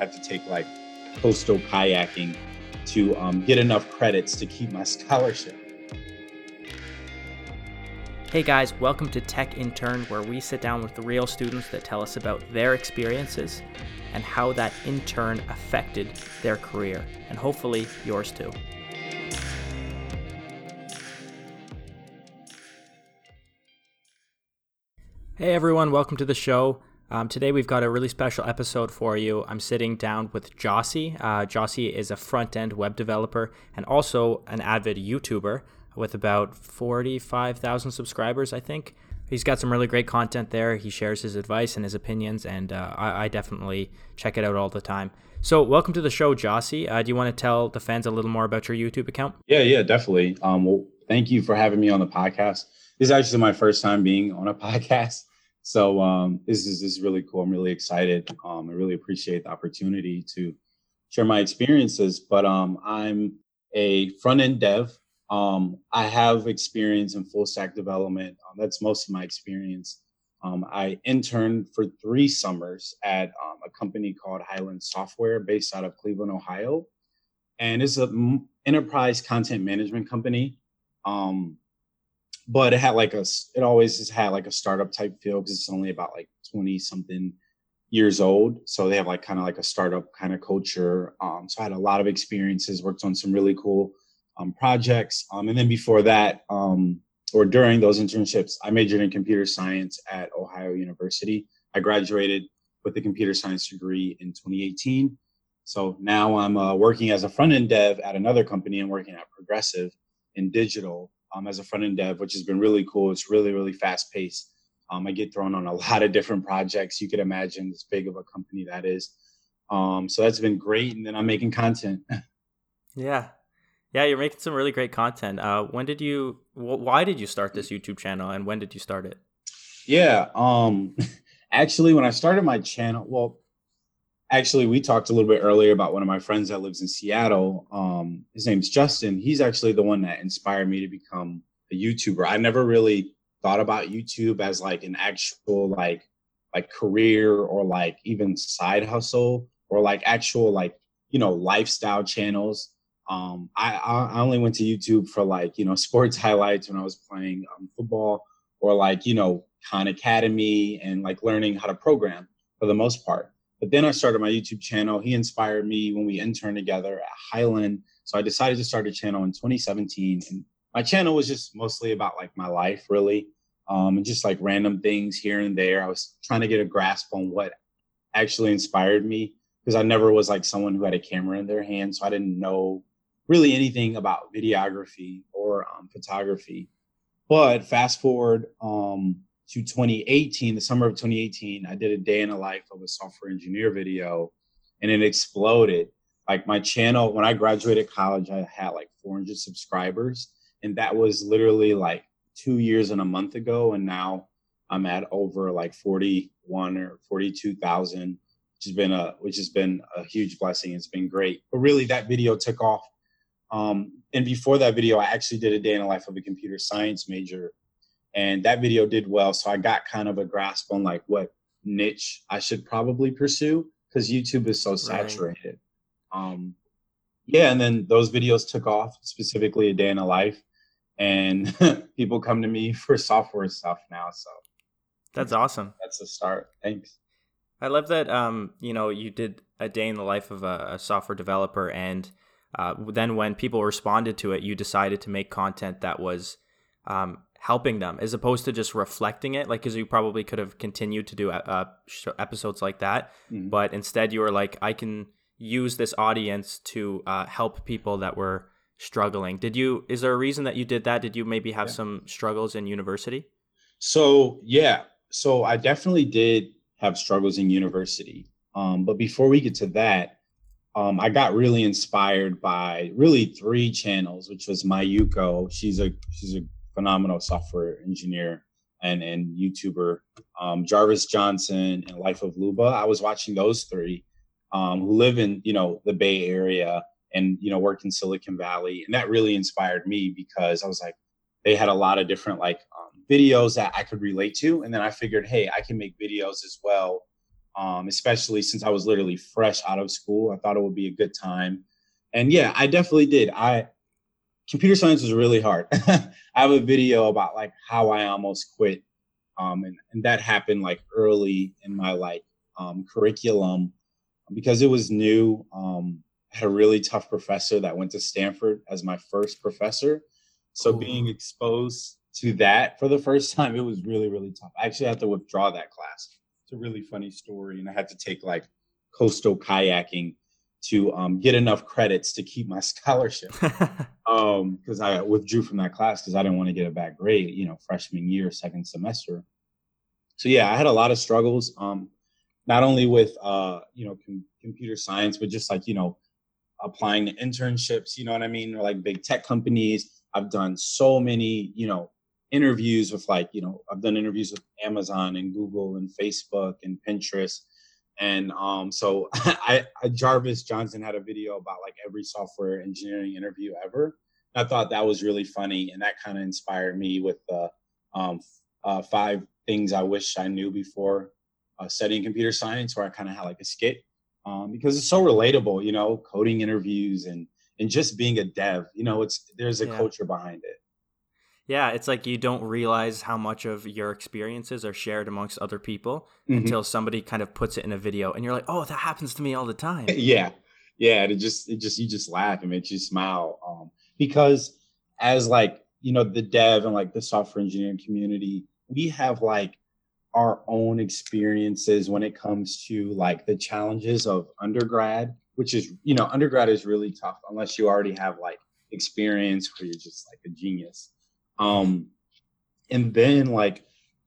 had to take like coastal kayaking to get enough credits to keep my scholarship. Hey guys, welcome to Tech Intern, where we sit down with the real students that tell us about their experiences and how that in turn affected their career, and hopefully yours too. Hey everyone, welcome to the show. Today we've got a really special episode for you. I'm sitting down with Jossie. Jossie is a front-end web developer and also an avid YouTuber with about 45,000 subscribers, I think. He's got some really great content there. He shares his advice and his opinions, and I definitely check it out all the time. So welcome to the show, Jossie. Do you want to tell the fans a little more about your YouTube account? Yeah, definitely. Well, thank you for having me on the podcast. This is actually my first time being on a podcast. So this is really cool. I'm really excited. I really appreciate the opportunity to share my experiences. But I'm a front-end dev. I have experience in full stack development. That's most of my experience. I interned for 3 summers at a company called Highland Software based out of Cleveland, Ohio. And it's an enterprise content management company. But it always has had like a startup type feel because it's only about like 20 something years old. So they have like kind of like a startup kind of culture. So I had a lot of experiences, worked on some really cool projects. And then before that, or during those internships, I majored in computer science at Ohio University. I graduated with a computer science degree in 2018. So now I'm working as a front-end dev at another company. I'm working at Progressive in digital as a front-end dev, which has been really cool. It's really, really fast-paced. I get thrown on a lot of different projects. You could imagine this big of a company that is. So that's been great. And then I'm making content. Yeah, you're making some really great content. Why did you start this YouTube channel, and when did you start it? Yeah, actually, when I started my channel, we talked a little bit earlier about one of my friends that lives in Seattle. His name's Justin. He's actually the one that inspired me to become a YouTuber. I never really thought about YouTube as like an actual like career or like even side hustle or like actual like, lifestyle channels. I only went to YouTube for like, sports highlights when I was playing football or like, Khan Academy and like learning how to program for the most part. But then I started my YouTube channel. He inspired me when we interned together at Highland. So I decided to start a channel in 2017. And my channel was just mostly about like my life, really, and just like random things here and there. I was trying to get a grasp on what actually inspired me because I never was like someone who had a camera in their hand. So I didn't know really anything about videography or photography. But fast forward to 2018, the summer of 2018, I did a day in the life of a software engineer video and it exploded. Like my channel, when I graduated college, I had like 400 subscribers. And that was literally like 2 years and a month ago. And now I'm at over like 41 or 42,000, which has been a huge blessing. It's been great. But really that video took off. And before that video, I actually did a day in the life of a computer science major. And that video did well. So I got kind of a grasp on like what niche I should probably pursue because YouTube is so saturated. Right. And then those videos took off, specifically a day in a life. And people come to me for software stuff now. So that's awesome. That's a start. Thanks. I love that, you did a day in the life of a software developer, and then when people responded to it, you decided to make content that was helping them as opposed to just reflecting it, like, because you probably could have continued to do episodes like that. Mm-hmm. But instead you were like, I can use this audience to help people that were struggling. Is there a reason that you did that? Did you maybe have some struggles in university? So I definitely did have struggles in university. But before we get to that, I got really inspired by really 3 channels, which was Mayuko. She's a phenomenal software engineer and YouTuber. Jarvis Johnson and Life of Luba. I was watching those 3 who live in, the Bay Area and, work in Silicon Valley. And that really inspired me because I was like, they had a lot of different videos that I could relate to. And then I figured, hey, I can make videos as well especially since I was literally fresh out of school. I thought it would be a good time. And yeah, I definitely did. Computer science was really hard. I have a video about like how I almost quit. And that happened like early in my like curriculum because it was new. I had a really tough professor that went to Stanford as my first professor. So being Ooh. exposed to that for the first time, it was really, really tough. I actually had to withdraw that class. It's a really funny story. And I had to take like coastal kayaking to get enough credits to keep my scholarship. Because I withdrew from that class because I didn't want to get a bad grade, freshman year, second semester. So yeah, I had a lot of struggles. Not only with computer science, but just like applying to internships. You know what I mean? Or like big tech companies. I've done so many interviews with I've done interviews with Amazon and Google and Facebook and Pinterest. And so Jarvis Johnson had a video about like every software engineering interview ever. I thought that was really funny, and that kind of inspired me with the 5 things I wish I knew before studying computer science, where I kind of had like a skit because it's so relatable, coding interviews and just being a dev. There's a Yeah. culture behind it. Yeah, it's like you don't realize how much of your experiences are shared amongst other people Hmm. until somebody kind of puts it in a video and you're like, "Oh, that happens to me all the time." Yeah, yeah. It just you just laugh. It makes you smile because as like the dev and like the software engineering community, we have like our own experiences when it comes to like the challenges of undergrad, which is undergrad is really tough unless you already have like experience or you're just like a genius. Um, and then like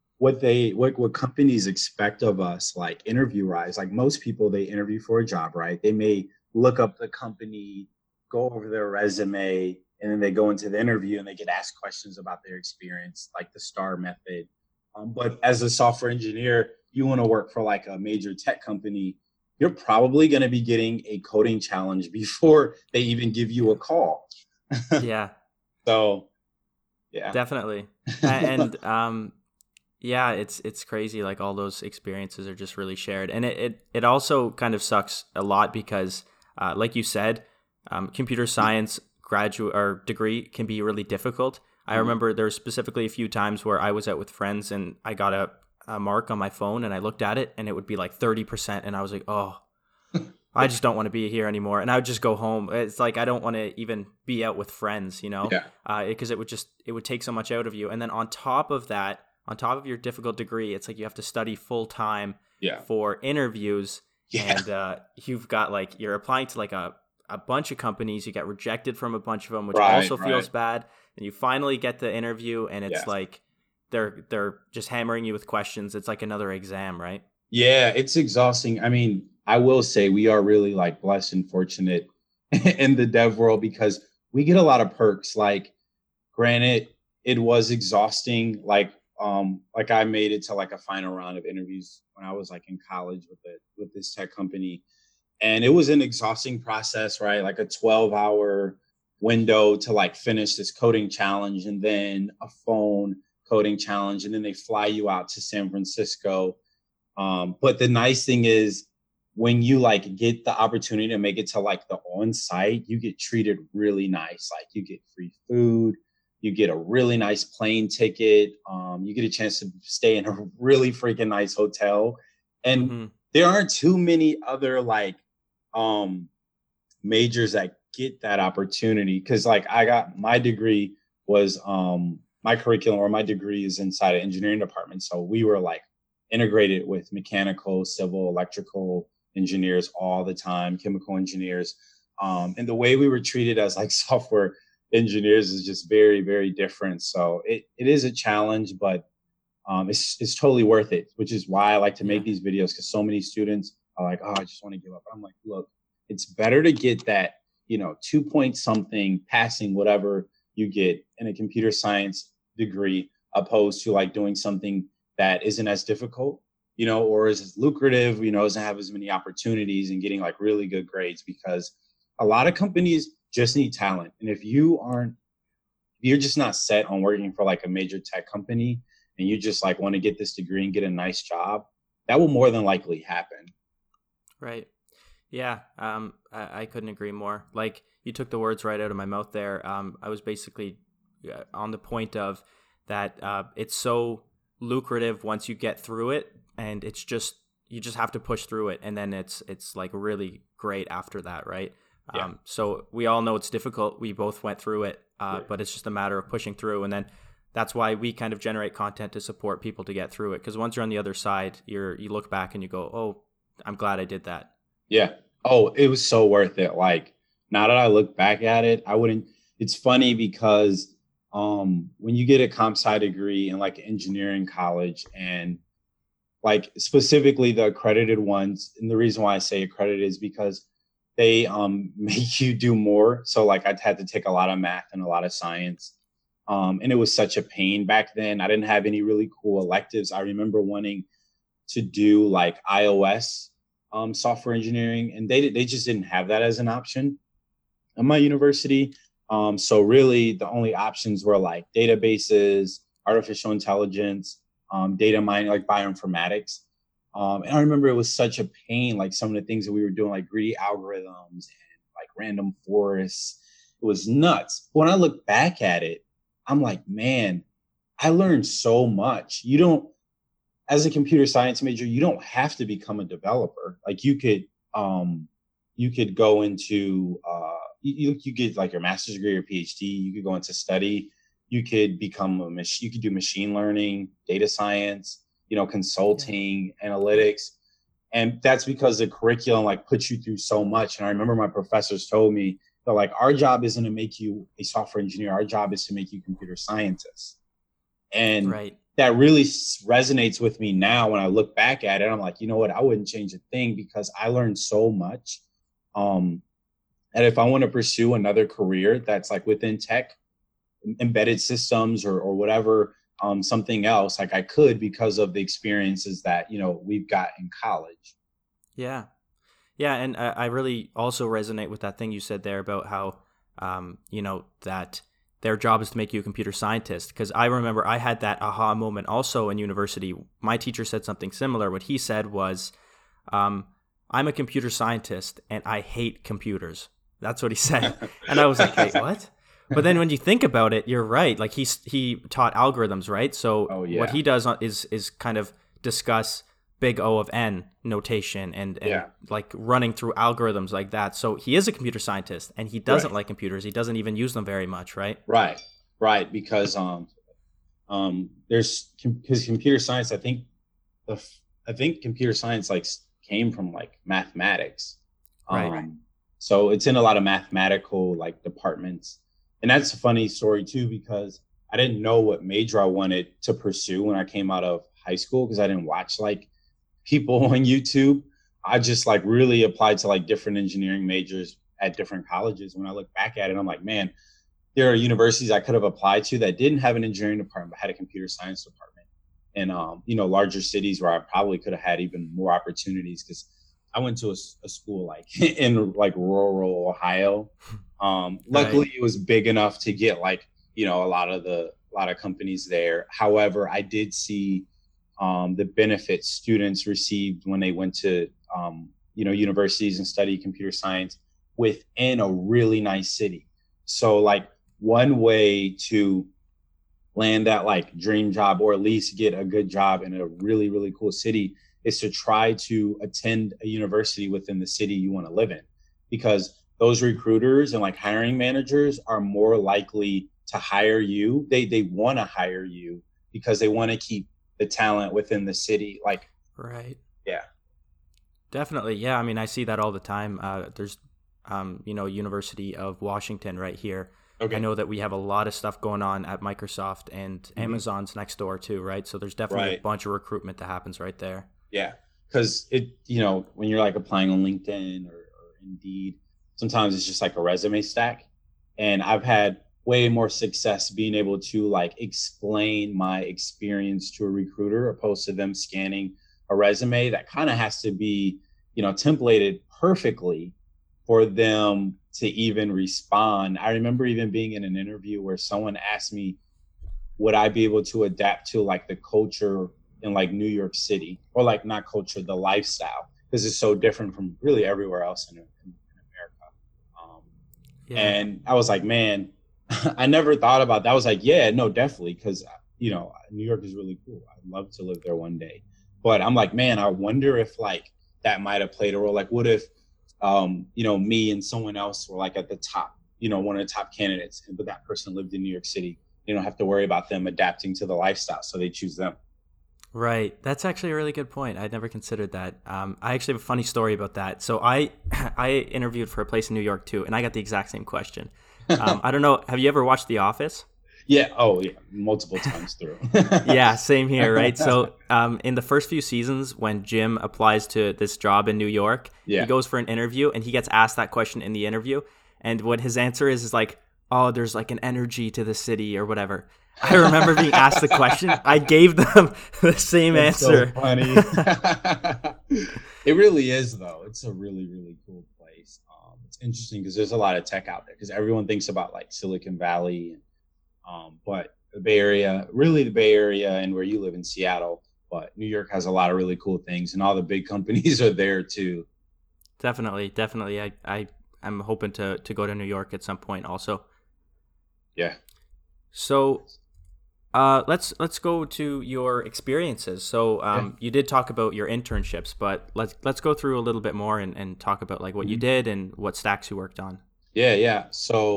what companies expect of us like interview wise, like most people they interview for a job, right? They may look up the company, go over their resume, and then they go into the interview and they get asked questions about their experience, like the star method. But as a software engineer, you want to work for like a major tech company, you're probably going to be getting a coding challenge before they even give you a call. Yeah, So yeah. definitely. And yeah, it's crazy. Like all those experiences are just really shared, and it also kind of sucks a lot because, like you said, computer science graduate or degree can be really difficult. I Mhm. remember there were specifically a few times where I was out with friends and I got a mark on my phone and I looked at it and it would be like 30%, and I was like, oh, I just don't want to be here anymore. And I would just go home. It's like I don't want to even be out with friends, Yeah. because it would take so much out of you. And then on top of that, on top of your difficult degree, it's like you have to study full time Yeah. for interviews, Yeah. and you've got like you're applying to like a bunch of companies. You get rejected from a bunch of them, which Right. also Right. feels bad. And you finally get the interview, and it's Yeah. like they're just hammering you with questions. It's like another exam, right? Yeah, it's exhausting. I mean, I will say we are really like blessed and fortunate in the dev world because we get a lot of perks. Like, granted, it was exhausting. Like I made it to like a final round of interviews when I was like in college with this tech company, and it was an exhausting process, right? Like a 12-hour window to like finish this coding challenge, and then a phone coding challenge, and then they fly you out to San Francisco. But the nice thing is when you like get the opportunity to make it to like the on site, you get treated really nice. Like you get free food, you get a really nice plane ticket, you get a chance to stay in a really freaking nice hotel. And Mm-hmm. there aren't too many other like um majors that get that opportunity. Cause like I got my degree was my curriculum or my degree is inside an engineering department. So we were like integrated with mechanical, civil, electrical engineers all the time, chemical engineers. And the way we were treated as like software engineers is just very, very different. So it is a challenge, but it's totally worth it, which is why I like to make Yeah. these videos because so many students are like, oh, I just want to give up. I'm like, look, it's better to get that, 2 point something passing whatever you get in a computer science degree opposed to like doing something that isn't as difficult, or is as lucrative, doesn't have as many opportunities and getting like really good grades because a lot of companies just need talent. And if you're just not set on working for like a major tech company and you just like want to get this degree and get a nice job, that will more than likely happen. Right. Yeah. I couldn't agree more. Like you took the words right out of my mouth there. I was basically on the point of that. It's so lucrative once you get through it, and it's just you just have to push through it, and then it's like really great after that, right? Yeah. So we all know it's difficult. We both went through it, Right. but it's just a matter of pushing through, and then that's why we kind of generate content to support people to get through it. Because once you're on the other side, you look back and you go, "Oh, I'm glad I did that." Yeah. Oh, it was so worth it. Like now that I look back at it, I wouldn't. It's funny because when you get a comp sci degree in like engineering college, and like specifically the accredited ones, and the reason why I say accredited is because they make you do more. So like I had to take a lot of math and a lot of science. And it was such a pain back then. I didn't have any really cool electives. I remember wanting to do like iOS software engineering, and they just didn't have that as an option at my university. So really, the only options were like databases, artificial intelligence, data mining, like bioinformatics. And I remember it was such a pain, like some of the things that we were doing, like greedy algorithms and like random forests. It was nuts. When I look back at it, I'm like, man, I learned so much. You don't, as a computer science major, you don't have to become a developer. Like you could go into you get like your master's degree or PhD. You could go into study. You could become you could do machine learning, data science, Yeah. consulting, analytics. And that's because the curriculum like puts you through so much. And I remember my professors told me that like our job isn't to make you a software engineer. Our job is to make you computer scientists. And Right. that really resonates with me now when I look back at it. I'm like, you know what? I wouldn't change a thing because I learned so much. Um, and if I want to pursue another career that's like within tech, embedded systems or whatever, something else, like I could because of the experiences that, we've got in college. Yeah. Yeah, and I really also resonate with that thing you said there about how, that their job is to make you a computer scientist. Because I remember I had that aha moment also in university. My teacher said something similar. What he said was, um, "I'm a computer scientist and I hate computers." That's what he said, and I was like, "Wait, what?" But then when you think about it, you're right. Like he taught algorithms, right? So Oh what yeah. he does is kind of discuss big O of N notation and Yeah. like running through algorithms like that. So he is a computer scientist and he doesn't Right. like computers. He doesn't even use them very much, right? Right. Right. Because there's because computer science, the I think computer science like came from like mathematics. Right. So it's in a lot of mathematical like departments. And that's a funny story too, because I didn't know what major I wanted to pursue when I came out of high school because I didn't watch like people on YouTube. I just like really applied to like different engineering majors at different colleges. When I look back at it, I'm like, man, there are universities I could have applied to that didn't have an engineering department but had a computer science department. And larger cities where I probably could have had even more opportunities because I went to a school like in like rural Ohio. Right. Luckily, it was big enough to get like a lot of companies there. However, I did see the benefits students received when they went to universities and study computer science within a really nice city. So like one way to land that like dream job or at least get a good job in a really really cool city is to try to attend a university within the city you want to live in, because those recruiters and like hiring managers are more likely to hire you. They want to hire you because they want to keep the talent within the city, like. Right. Yeah. Definitely. Yeah. I mean, I see that all the time. There's, University of Washington right here. I Okay. know that we have a lot of stuff going on at Microsoft and Hmm. Amazon's next door too, right? So there's definitely a Right. bunch of recruitment that happens right there. Yeah, because when you're like applying on LinkedIn or Indeed, sometimes it's just like a resume stack. And I've had way more success being able to like explain my experience to a recruiter opposed to them scanning a resume that kind of has to be, templated perfectly for them to even respond. I remember even being in an interview where someone asked me, would I be able to adapt to like the culture in like New York City, or like not culture, the lifestyle, because it's so different from really everywhere else in America. Um, Yeah. and I was like, man, I never thought about that. I was like, yeah, no, definitely, because New York is really cool. I'd love to live there one day. But I'm like, man, I wonder if like that might have played a role. Like, what if me and someone else were like at the top, one of the top candidates, but that person lived in New York City. You don't have to worry about them adapting to the lifestyle, so they choose them. Right. That's actually a really good point. I'd never considered that. I actually have a funny story about that. So I I interviewed for a place in New York too, and I got the exact same question. I don't know. Have you ever watched The Office? Yeah. Oh, yeah. Multiple times through. Yeah, same here, right? So, in the first few seasons, when Jim applies to this job in New York, he Yeah. goes for an interview and he gets asked that question in the interview. And what his answer is like, oh, there's like an energy to the city or whatever. I remember being asked the question. I gave them the same That's so answer. funny. It really is, though. It's a really, really cool place. It's interesting because there's a lot of tech out there because everyone thinks about like Silicon Valley, but the Bay Area, really the Bay Area and where you live in Seattle, but New York has a lot of really cool things and all the big companies are there too. Definitely, definitely. I'm hoping to go to New York at some point also. Yeah. So let's go to your experiences. So Yeah. you did talk about your internships, but let's go through a little bit more and talk about like what you Mhm. did and what stacks you worked on. Yeah. Yeah.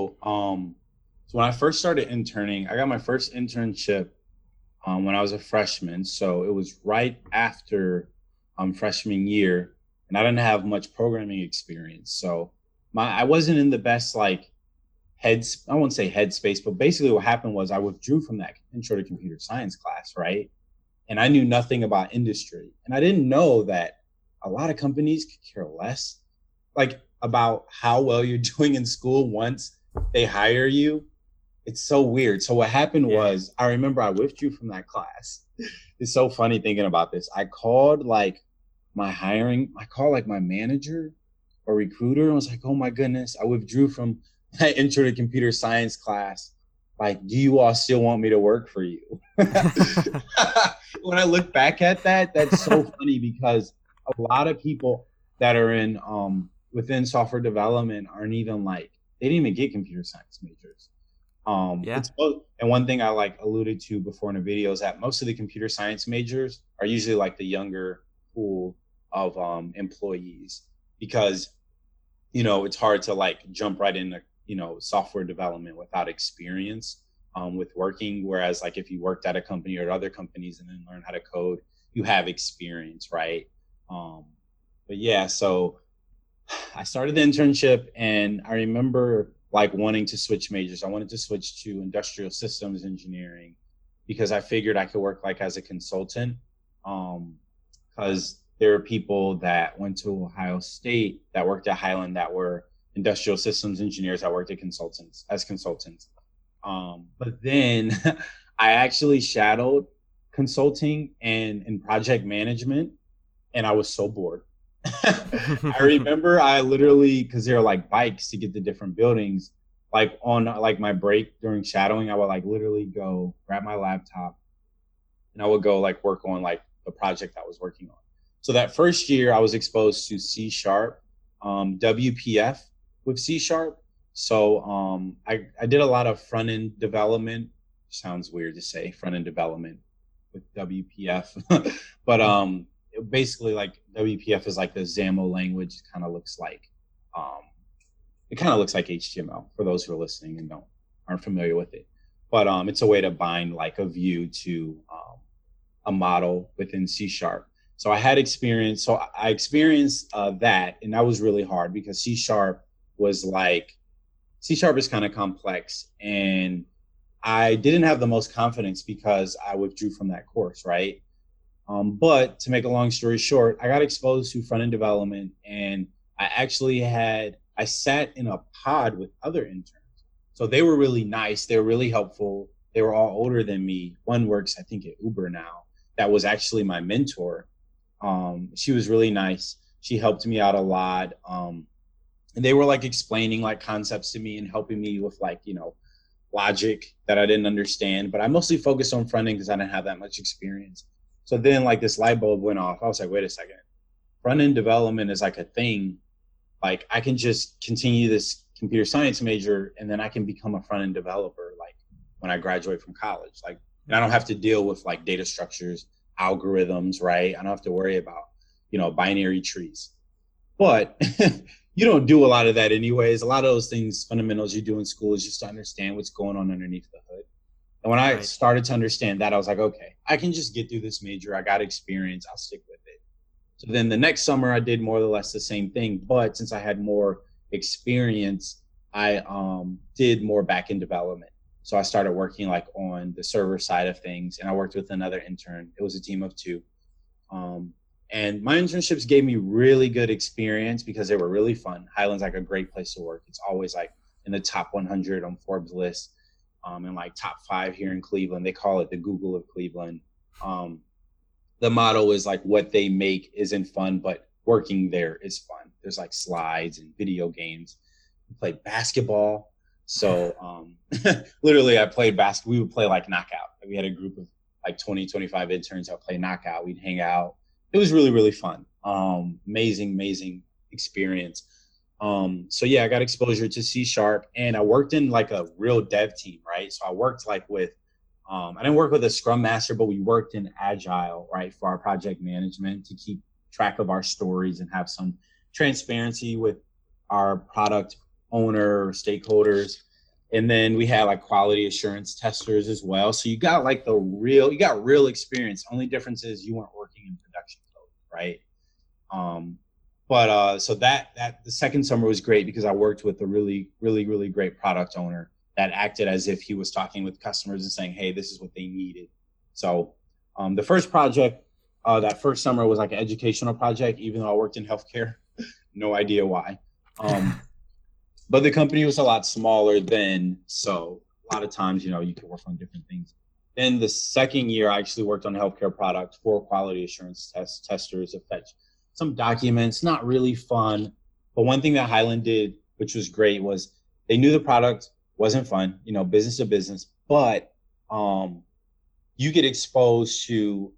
So when I first started interning, I got my first internship when I was a freshman. So it was right after freshman year, and I didn't have much programming experience. So I wasn't in the best like I won't say headspace, but basically what happened was I withdrew from that intro to computer science class, right? And I knew nothing about industry, and I didn't know that a lot of companies could care less like about how well you're doing in school once they hire you. It's so weird. So what happened Yeah. was I remember I withdrew from that class. It's so funny thinking about this. I called like I called like my manager or recruiter and was like, oh my goodness, I withdrew from my intro to computer science class. Like, do you all still want me to work for you? When I look back at that, that's so funny because a lot of people that are in within software development aren't even like they didn't even get computer science majors. Yeah. It's both. And one thing I like alluded to before in the video is that most of the computer science majors are usually like the younger pool of employees because it's hard to like jump right into software development without experience with working. Whereas like if you worked at a company or at other companies and then learn how to code, you have experience, right? Um, but yeah, so I started the internship and I remember like wanting to switch majors. I wanted to switch to industrial systems engineering because I figured I could work like as a consultant. Because there are people that went to Ohio State that worked at Highland that were industrial systems engineers that worked at consultants as consultants. But then I actually shadowed consulting and in project management, and I was so bored. I remember I literally because there are like bikes to get to different buildings. Like on like my break during shadowing, I would like literally go grab my laptop and I would go like work on like the project I was working on. So that first year, I was exposed to C sharp, WPF with C sharp. So I did a lot of front end development. Sounds weird to say front end development with WPF, but basically like WPF is like the XAML language. Um, it kind of looks like HTML for those who are listening and don't aren't familiar with it. But it's a way to bind like a view to a model within C sharp. So I had experience. So I experienced that, and that was really hard because was like C sharp is kind of complex, and I didn't have the most confidence because I withdrew from that course, right? But to make a long story short, I got exposed to front end development, and I sat in a pod with other interns. So they were really nice. They were really helpful. They were all older than me. One works, I think, at Uber now. That was actually my mentor. She was really nice. She helped me out a lot. And they were like explaining like concepts to me and helping me with like, logic that I didn't understand. But I mostly focused on front end because I didn't have that much experience. So then like this light bulb went off. I was like, wait a second, front end development is like a thing. Like I can just continue this computer science major and then I can become a front end developer like when I graduate from college. Like, and I don't have to deal with like data structures, algorithms, right? I don't have to worry about, binary trees. But you don't do a lot of that anyways. A lot of those things, fundamentals you do in school is just to understand what's going on underneath the hood. And when I Right. started to understand that, I was like, okay, I can just get through this major. I got experience. I'll stick with it. So then the next summer, I did more or less the same thing. But since I had more experience, I did more back end development. So I started working like on the server side of things, and I worked with another intern. It was a team of two. Um, and my internships gave me really good experience because they were really fun. Highland's like a great place to work. It's always like in the top 100 on Forbes list, and like top 5 here in Cleveland. They call it the Google of Cleveland. Um, the motto is like what they make isn't fun, but working there is fun. There's like slides and video games. We played basketball. So literally I played basketball. We would play like knockout. We had a group of like 20, 25 interns that play knockout. We'd hang out. It was really, really fun. Amazing, amazing experience. So yeah, I got exposure to C# and I worked in like a real dev team, right? So I worked like with I didn't work with a scrum master, but we worked in agile, right, for our project management to keep track of our stories and have some transparency with our product owner stakeholders. And then we had like quality assurance testers as well. So you got like you got real experience. Only difference is you weren't working in production code, right? So that the second summer was great because I worked with a really, really, really great product owner that acted as if he was talking with customers and saying, hey, this is what they needed. So the first project that first summer was like an educational project, even though I worked in healthcare. No idea why. But the company was a lot smaller then. So a lot of times, you can work on different things. Then the second year, I actually worked on a healthcare product for quality assurance testers to fetch some documents, not really fun. But one thing that Highland did, which was great, was they knew the product wasn't fun, business to business, but you get exposed to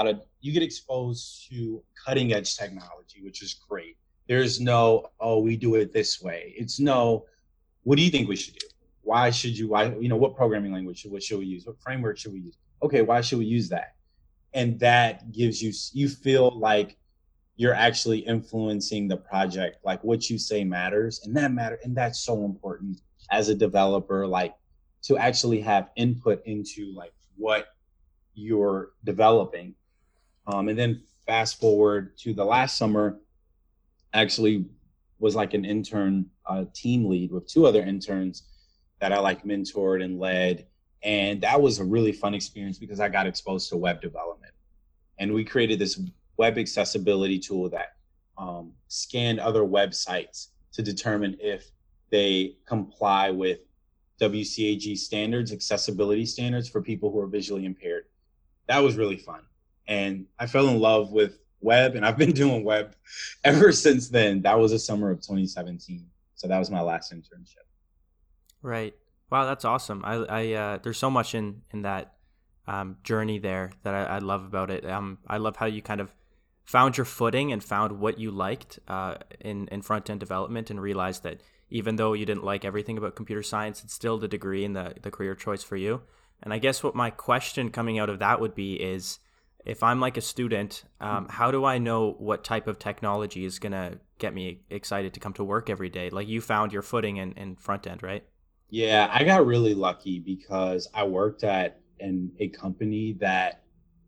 cutting edge technology, which is great. There's no, oh, we do it this way. It's no, what do you think we should do? Why, what programming language, what should we use? What framework should we use? Okay, why should we use that? And that gives you feel like you're actually influencing the project, like what you say matters, and that's so important as a developer, like to actually have input into like what you're developing. And then fast forward to the last summer, actually was like an intern team lead with 2 other interns that I like mentored and led. And that was a really fun experience because I got exposed to web development. And we created this web accessibility tool that scanned other websites to determine if they comply with WCAG standards, accessibility standards for people who are visually impaired. That was really fun. And I fell in love with web, and I've been doing web ever since then. That was the summer of 2017. So that was my last internship. Right. Wow, that's awesome. I there's so much in that journey there that I love about it. I love how you kind of found your footing and found what you liked in front end development, and realized that even though you didn't like everything about computer science, it's still the degree and the career choice for you. And I guess what my question coming out of that would be is, if I'm like a student, how do I know what type of technology is going to get me excited to come to work every day? Like, you found your footing in front end, right? Yeah, I got really lucky because I worked at a company that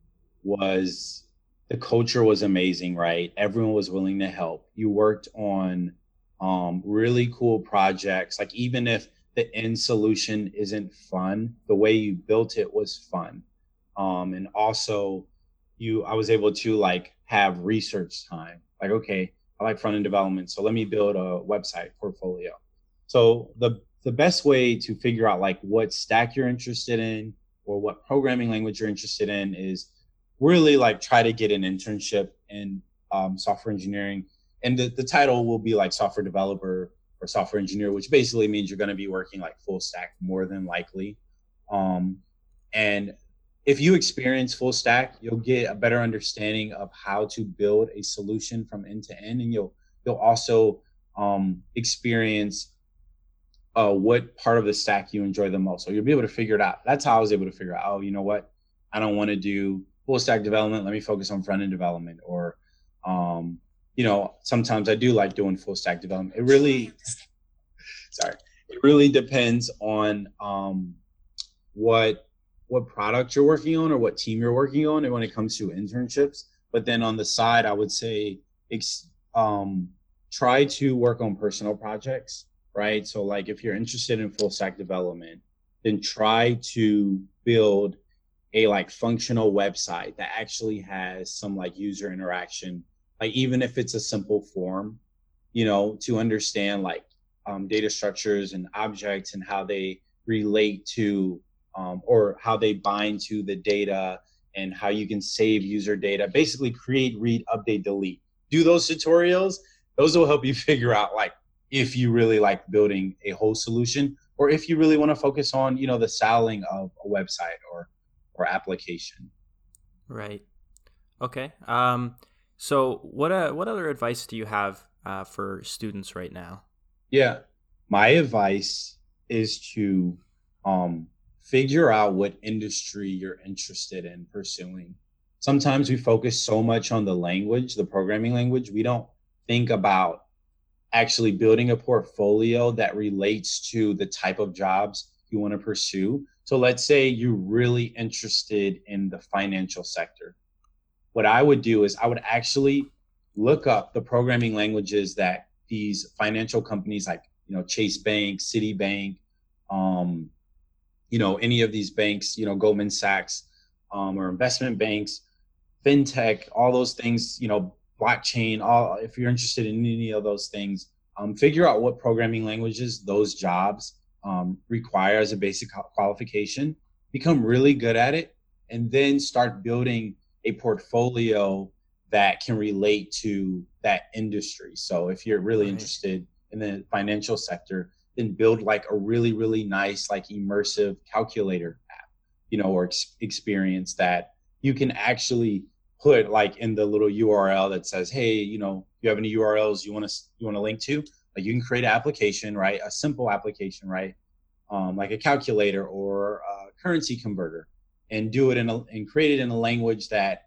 the culture was amazing, right? Everyone was willing to help. You worked on really cool projects. Like, even if the end solution isn't fun, the way you built it was fun. And also I was able to like have research time. Like, okay, I like front end development, so let me build a website portfolio. So the best way to figure out like what stack you're interested in or what programming language you're interested in is really like try to get an internship in software engineering. And the title will be like software developer or software engineer, which basically means you're going to be working like full stack more than likely. And if you experience full stack, you'll get a better understanding of how to build a solution from end to end, and you'll also experience what part of the stack you enjoy the most. So you'll be able to figure it out. That's how I was able to figure out, oh, you know what? I don't want to do full stack development. Let me focus on front end development. Or, sometimes I do like doing full stack development. It really, sorry, it really depends on what product you're working on or what team you're working on, and when it comes to internships. But then on the side, I would say try to work on personal projects, right? So like if you're interested in full stack development, then try to build a like functional website that actually has some like user interaction, like even if it's a simple form, to understand like data structures and objects and how they relate to or how they bind to the data, and how you can save user data. Basically, create, read, update, delete. Do those tutorials. Those will help you figure out like if you really like building a whole solution, or if you really want to focus on the selling of a website or application. Right. Okay. So what other advice do you have for students right now? Yeah, my advice is to figure out what industry you're interested in pursuing. Sometimes we focus so much on the language, the programming language, we don't think about actually building a portfolio that relates to the type of jobs you want to pursue. So let's say you're really interested in the financial sector. What I would do is I would actually look up the programming languages that these financial companies like, Chase Bank, Citibank, any of these banks, Goldman Sachs, or investment banks, fintech, all those things, blockchain, all, if you're interested in any of those things, figure out what programming languages those jobs require as a basic qualification, become really good at it, and then start building a portfolio that can relate to that industry. So if you're really Right. interested in the financial sector, then build like a really, really nice, like immersive calculator app, or experience that you can actually put like in the little URL that says, hey, you have any URLs you want to link to? Like you can create an application, right? A simple application, right? Like a calculator or a currency converter, and do it and create it in a language that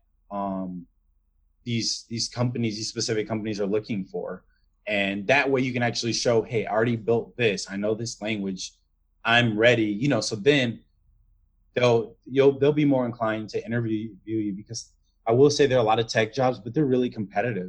these companies, these specific companies are looking for. And that way you can actually show, hey, I already built this. I know this language. I'm ready. So then they'll be more inclined to interview you, because I will say there are a lot of tech jobs, but they're really competitive.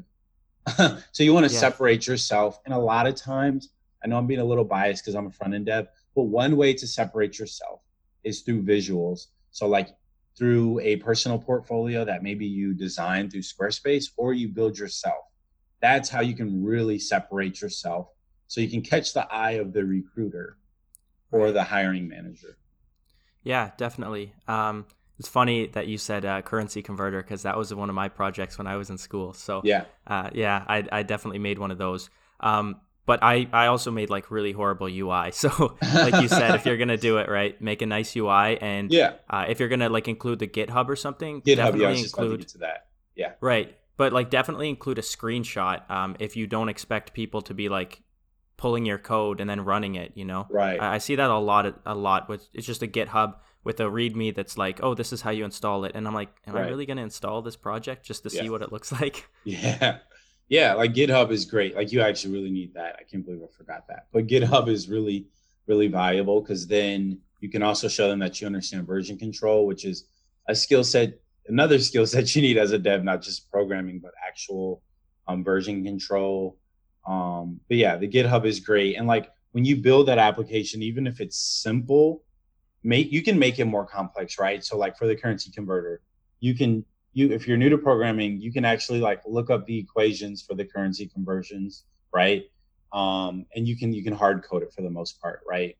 So you want to Yeah. separate yourself. And a lot of times, I know I'm being a little biased because I'm a front end dev, but one way to separate yourself is through visuals. So like through a personal portfolio that maybe you design through Squarespace or you build yourself. That's how you can really separate yourself, so you can catch the eye of the recruiter or Right. the hiring manager. Yeah, definitely. It's funny that you said currency converter because that was one of my projects when I was in school. So, Yeah. yeah, I definitely made one of those. But I also made like really horrible UI. So, like you said, if you're gonna do it right, make a nice UI, and Yeah. if you're gonna like include the GitHub or something, GitHub. Yeah, I definitely was just about to include get to that. Yeah. right. But like definitely include a screenshot if you don't expect people to be like pulling your code and then running it. Right. I see that a lot with it's just a GitHub with a README that's like, oh, this is how you install it, and I'm like, am I Right. really going to install this project just to Yeah. see what it looks like? Yeah. Yeah. Like GitHub is great. Like you actually really need that. I can't believe I forgot that. But GitHub is really, really valuable, because then you can also show them that you understand version control, which is a skill set, another skill set you need as a dev, not just programming, but actual version control. But yeah, the GitHub is great. And like when you build that application, even if it's simple, you can make it more complex, right? So like for the currency converter, you can if you're new to programming, you can actually like look up the equations for the currency conversions, right? And you can hard code it for the most part, right?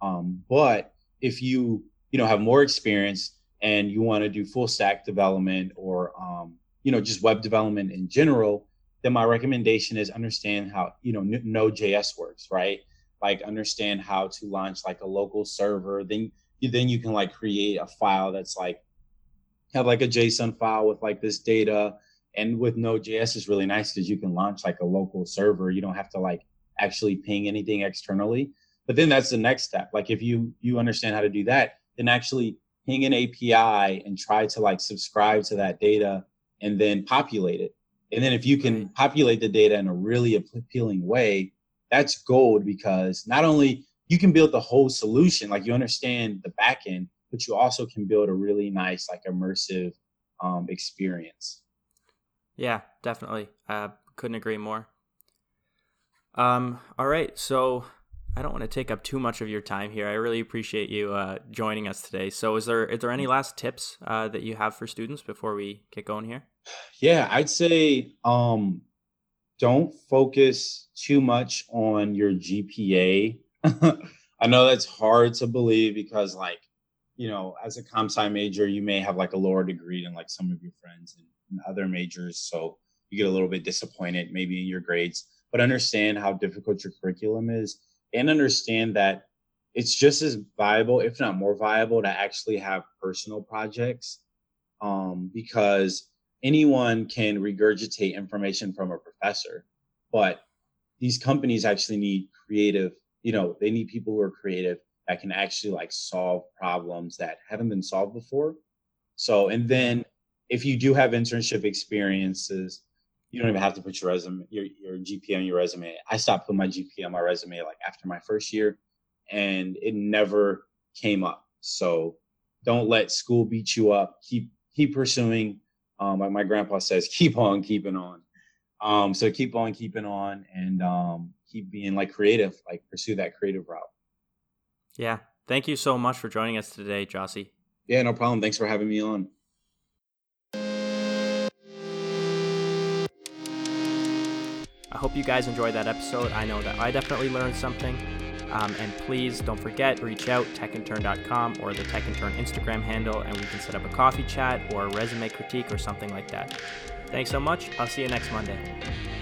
But if you have more experience and you want to do full stack development, or just web development in general, then my recommendation is understand how Node.js works, right? Like understand how to launch like a local server. Then you can like create a file that's like have like a JSON file with like this data. And with Node.js is really nice because you can launch like a local server. You don't have to like actually ping anything externally. But then that's the next step. Like if you understand how to do that, then actually ping an API and try to like subscribe to that data and then populate it. And then if you can populate the data in a really appealing way, that's gold, because not only you can build the whole solution, like you understand the back end, but you also can build a really nice, like immersive experience. Yeah, definitely. Couldn't agree more. All right. So I don't want to take up too much of your time here. I really appreciate you joining us today. So is there any last tips that you have for students before we get going here? Yeah, I'd say don't focus too much on your GPA. I know that's hard to believe because, like, as a comp sci major, you may have like a lower degree than like some of your friends in other majors. So you get a little bit disappointed maybe in your grades, but understand how difficult your curriculum is, and understand that it's just as viable, if not more viable, to actually have personal projects, because anyone can regurgitate information from a professor, but these companies actually need creative, they need people who are creative that can actually like solve problems that haven't been solved before. So, and then if you do have internship experiences, you don't even have to put your GPA on your resume. I stopped putting my GPA on my resume like after my first year, and it never came up. So don't let school beat you up. Keep pursuing. Like my grandpa says, keep on keeping on. So keep on keeping on, and keep being like creative, like pursue that creative route. Yeah. Thank you so much for joining us today, Jossie. Yeah, no problem. Thanks for having me on. I hope you guys enjoyed that episode. I know that I definitely learned something. And please don't forget, reach out, techintern.com or the techintern Instagram handle, and we can set up a coffee chat or a resume critique or something like that. Thanks so much. I'll see you next Monday.